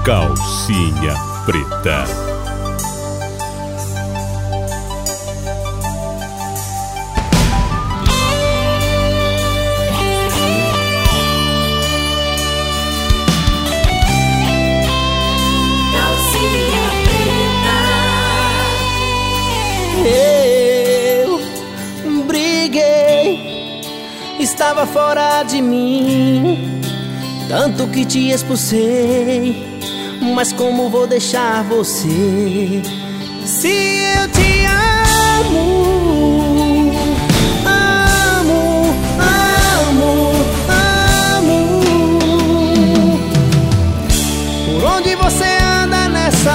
Calcinha Preta. Eu briguei, estava fora de mim, tanto que te expulsei. Mas como vou deixar você, se eu te amo, amo, amo, amo? Por onde você anda nessa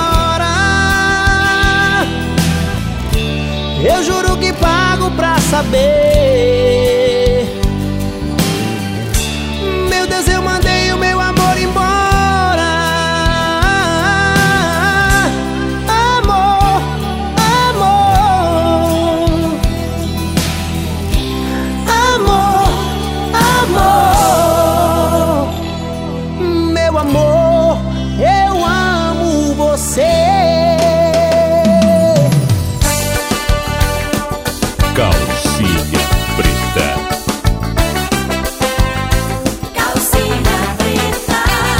hora? Eu juro que pago pra saber. Meu Deus, eu mandei o meu amor embora. Eu amo você. Calcinha Preta. Calcinha Preta.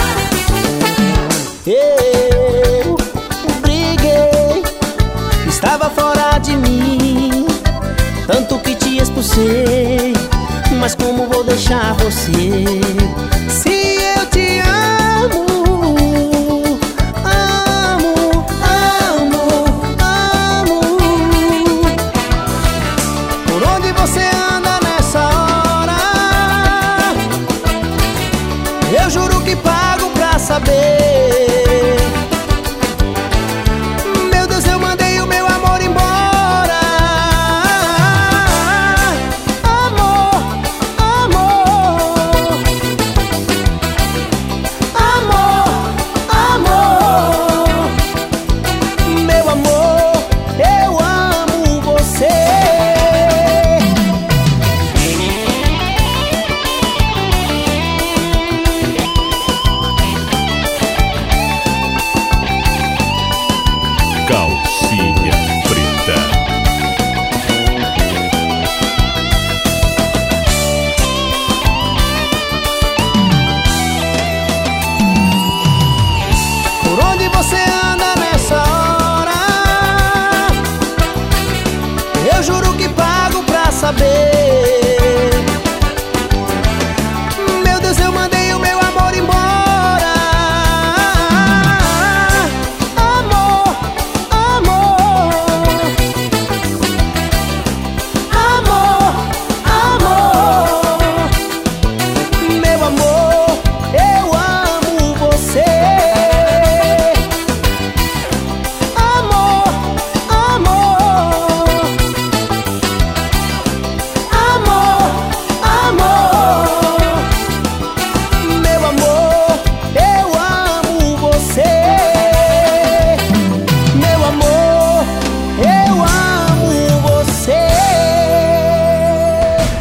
Eu briguei, estava fora de mim, tanto que te expulsei. Mas como vou deixar você, se eu te amo? Eu juro que pago pra saber.